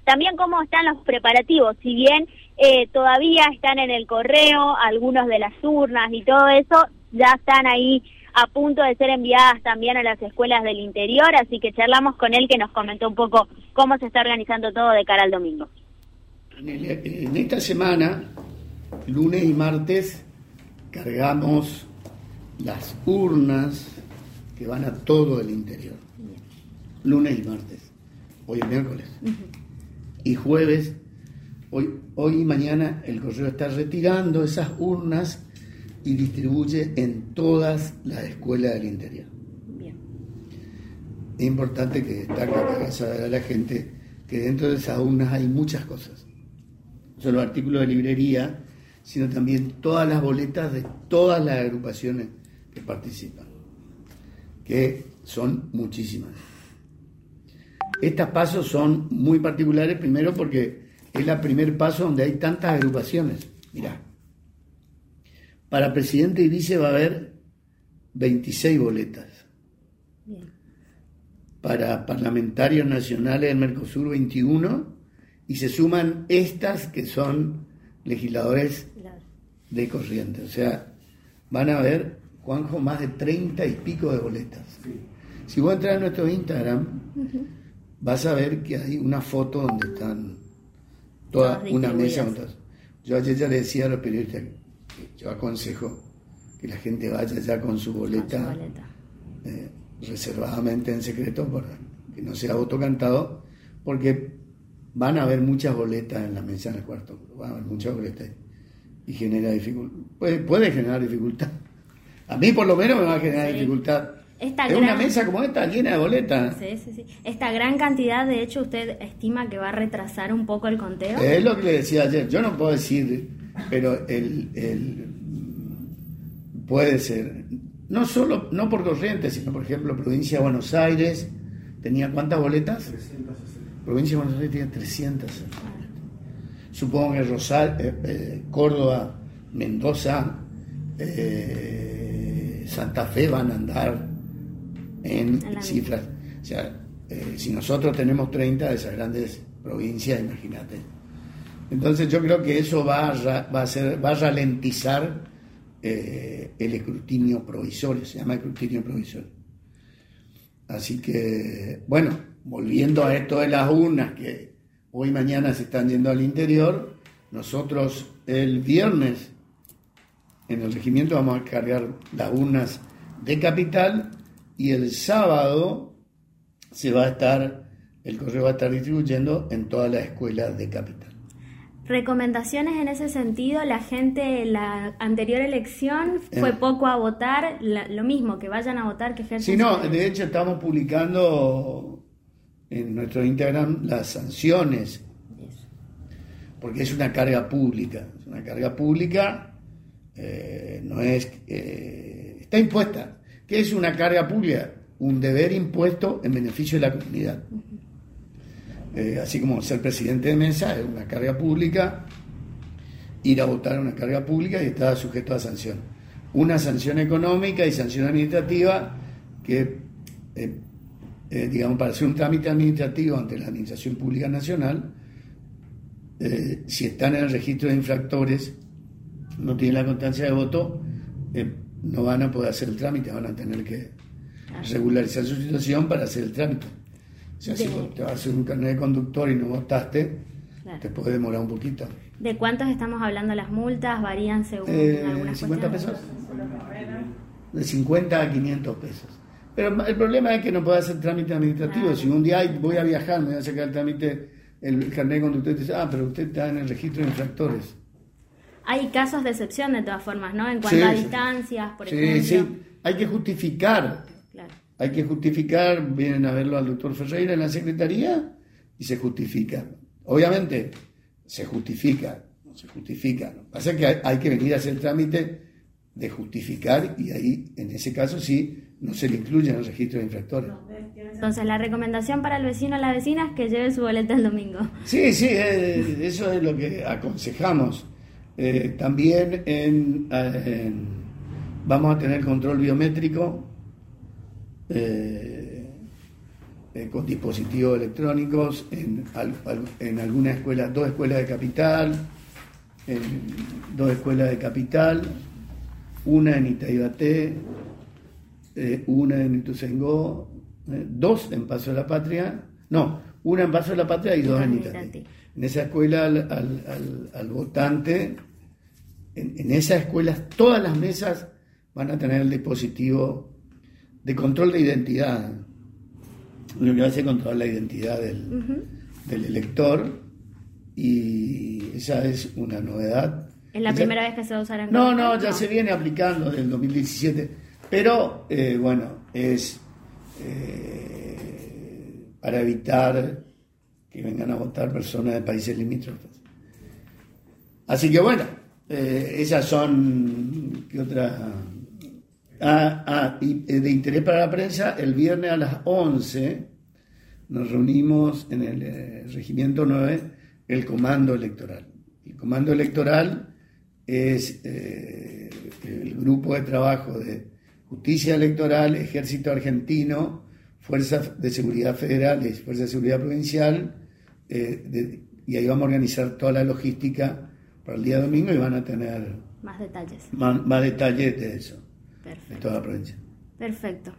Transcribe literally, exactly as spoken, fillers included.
también cómo están los preparativos, si bien eh, todavía están en el correo, algunos de las urnas y todo eso, ya están ahí a punto de ser enviadas también a las escuelas del interior, así que charlamos con él, que nos comentó un poco cómo se está organizando todo de cara al domingo. En esta semana, lunes y martes, cargamos las urnas que van a todo el interior. Lunes y martes. Hoy es miércoles. Uh-huh. Y jueves, hoy, hoy y mañana, el correo está retirando esas urnas y distribuye en todas las escuelas del interior. Bien. Es importante que destaque, que haga saber a la gente que dentro de esas urnas hay muchas cosas. No solo artículos de librería, sino también todas las boletas de todas las agrupaciones que participan, que son muchísimas. Estas pasos son muy particulares, primero porque es el primer paso donde hay tantas agrupaciones. Mirá, para presidente y vice va a haber veintiséis boletas. Bien. Para parlamentarios nacionales del Mercosur, veintiuno, y se suman estas que son legisladores de Corrientes. O sea, van a haber, Juanjo, más de treinta y pico de boletas. Sí. Si vos entras a nuestro Instagram, uh-huh, vas a ver que hay una foto donde están toda una mesa. Yo ayer ya le decía a los periodistas que yo aconsejo que la gente vaya ya con su boleta, con su boleta. Eh, reservadamente en secreto, para que no sea voto cantado, porque van a haber muchas boletas en la mesa en el cuarto, van a haber muchas boletas y genera dificultad, puede, puede generar dificultad. A mí por lo menos me va a generar sí. dificultad. Esta es gran... una mesa como esta llena de boletas. Sí, sí, sí. Esta gran cantidad, de hecho, ¿usted estima que va a retrasar un poco el conteo? Es lo que le decía ayer. Yo no puedo decir, pero el, el puede ser. No solo, no por Corrientes, sino por ejemplo, provincia de Buenos Aires, ¿tenía cuántas boletas? trescientos sesenta. Provincia de Buenos Aires tiene trescientos sesenta. Supongo que Rosal, eh, eh, Córdoba, Mendoza, eh, Santa Fe van a andar en cifras. O sea, eh, si nosotros tenemos treinta de esas grandes provincias, imagínate. Entonces yo creo que eso va a, va a, ser, va a ralentizar eh, el escrutinio provisorio, se llama escrutinio provisorio. Así que, bueno, volviendo a esto de las urnas que hoy y mañana se están yendo al interior, nosotros el viernes en el regimiento vamos a cargar las urnas de Capital y el sábado se va a estar, el correo va a estar distribuyendo en todas las escuelas de Capital. Recomendaciones en ese sentido, la gente, la anterior elección fue eh. poco a votar, la, lo mismo, que vayan a votar, que ejerzan. Sí, no, de hecho estamos publicando en nuestro Instagram las sanciones, porque es una carga pública, es una carga pública, eh, no es, eh, está impuesta. ¿Qué es una carga pública? Un deber impuesto en beneficio de la comunidad. Uh-huh. Eh, así como ser presidente de mesa es una carga pública, ir a votar es una carga pública y está sujeto a sanción. Una sanción económica y sanción administrativa que, eh, eh, digamos, para hacer un trámite administrativo ante la Administración Pública Nacional, eh, si están en el registro de infractores, no tienen la constancia de voto, eh, no van a poder hacer el trámite, van a tener que regularizar su situación para hacer el trámite. O sea, de... si te vas a hacer un carnet de conductor y no votaste, claro, te puede demorar un poquito. ¿De cuántos estamos hablando? ¿Las multas varían según eh, algunas cincuenta pesos? De cincuenta a quinientos pesos. Pero el problema es que no puede hacer trámite administrativo. Claro. Si un día voy a viajar, me voy a sacar el trámite, el carnet de conductor, te dice, ah, pero usted está en el registro de infractores. Hay casos de excepción de todas formas, ¿no? En cuanto sí, a sí. distancias, por sí, ejemplo. Sí, sí. Hay que justificar. Claro. Hay que justificar, vienen a verlo al doctor Ferreira en la Secretaría y se justifica. Obviamente, se justifica, no se justifica. Lo que pasa es que hay, hay que venir a hacer el trámite de justificar y ahí, en ese caso, sí, no se le incluye en el registro de infractores. Entonces, la recomendación para el vecino o la vecina es que lleve su boleta el domingo. Sí, sí, eh, eso es lo que aconsejamos. Eh, también en, en, vamos a tener control biométrico. Eh, eh, con dispositivos electrónicos en, al, al, en algunas escuelas, dos escuelas de Capital, en dos escuelas de Capital, una en Itaibaté, eh, una en Ituzaingó, eh, dos en Paso de la Patria, no, una en Paso de la Patria y dos en Itatí. En esa escuela al, al, al, al votante, en, en esas escuelas todas las mesas van a tener el dispositivo de control de identidad, lo que hace controlar la identidad del, uh-huh. del elector, y esa es una novedad. ¿Es la esa, primera vez que se va a usar en No, no, ya no. se viene aplicando desde el dos mil diecisiete, pero eh, bueno, es eh, para evitar que vengan a votar personas de países limítrofes. Así que bueno, eh, esas son, ¿qué otra? Ah, ah, y de interés para la prensa, el viernes a las once nos reunimos en el eh, Regimiento nueve, el Comando Electoral. El Comando Electoral es eh, el grupo de trabajo de Justicia Electoral, Ejército Argentino, Fuerzas de Seguridad Federales, Fuerzas de Seguridad Provincial, eh, de, y ahí vamos a organizar toda la logística para el día domingo y van a tener más detalles. Más, más detalles de eso. Perfecto. De toda la provincia. Perfecto.